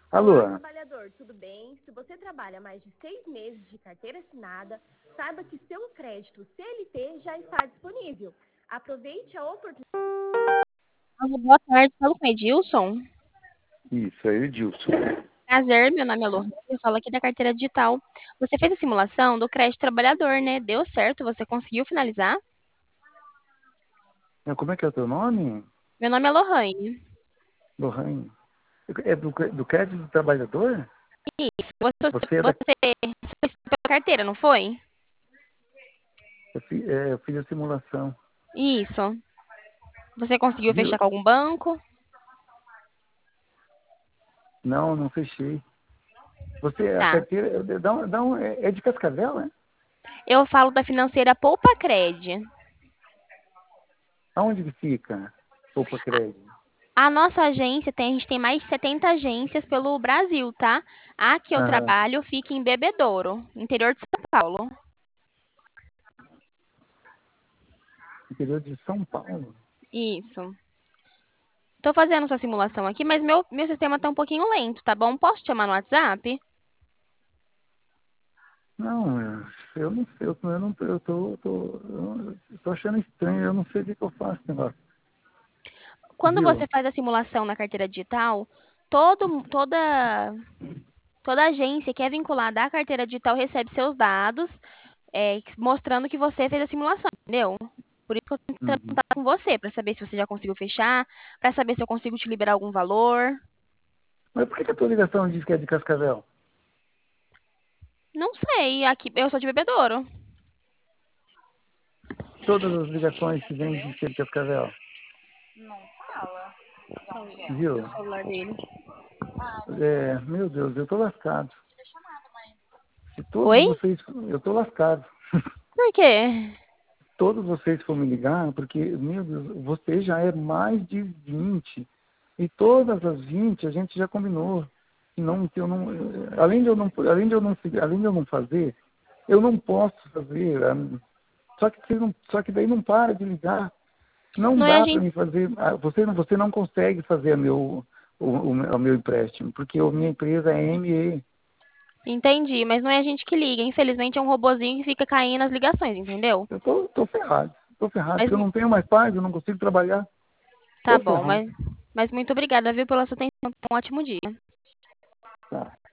Alô? Olá, trabalhador, tudo bem? Se você trabalha mais de 6 meses de carteira assinada, saiba que seu crédito CLT já está disponível. Aproveite a oportunidade. Alô, boa tarde, falo com o Edilson. Isso, aí, Edilson. Prazer, meu nome é Lohane, eu falo aqui da carteira digital. Você fez a simulação do crédito trabalhador, né? Deu certo, você conseguiu finalizar? Como é que é o teu nome? Meu nome é Lohane. Lohane. É do crédito do trabalhador? Isso, você Você é da... solicitou a carteira, não foi? eu fiz a simulação. Isso. Você conseguiu Viu? fechar com algum banco? Não, não fechei. A Tá. carteira, é de Cascavel, né? Eu falo da financeira Poupa Cred. Aonde que fica? Opa, crédito. A nossa agência a gente tem mais de 70 agências pelo Brasil, tá? A que eu Aham. trabalho fica em Bebedouro, interior de São Paulo. Interior de São Paulo. Isso. Tô fazendo sua simulação aqui, mas meu sistema tá um pouquinho lento, tá bom? Posso te chamar no WhatsApp? Não, eu não sei, eu não, eu tô achando estranho, eu não sei o que eu faço, negócio. Quando você Viu? faz a simulação na carteira digital, toda agência que é vinculada à carteira digital recebe seus dados, mostrando que você fez a simulação, entendeu? Por isso que eu tenho que entrar em Uhum. contato com você, para saber se você já conseguiu fechar, para saber se eu consigo te liberar algum valor. Mas por que a tua ligação diz que é de Cascavel? Não sei, aqui eu sou de Bebedouro. Todas as ligações que vêm de ser de Cascavel. O Viu? celular dele. Meu Deus, eu tô lascado. Se todos Oi? vocês. Eu tô lascado. Por quê? Todos vocês for me ligar, porque, meu Deus, você já é mais de 20. E todas as 20 a gente já combinou. Que eu não, além de eu não fazer, eu não posso fazer. Só que daí não para de ligar. Não Não é a dá para gente. me fazer. Você não consegue fazer o meu empréstimo, porque a minha empresa é ME. Entendi, mas não é a gente que liga. Infelizmente é um robozinho que fica caindo as ligações, entendeu? Eu tô ferrado. Tô ferrado, Mas porque eu não tenho mais paz, eu não consigo trabalhar. tá Tô bom, ferrado. mas muito obrigada, viu, pela sua atenção. Um ótimo dia. Tá.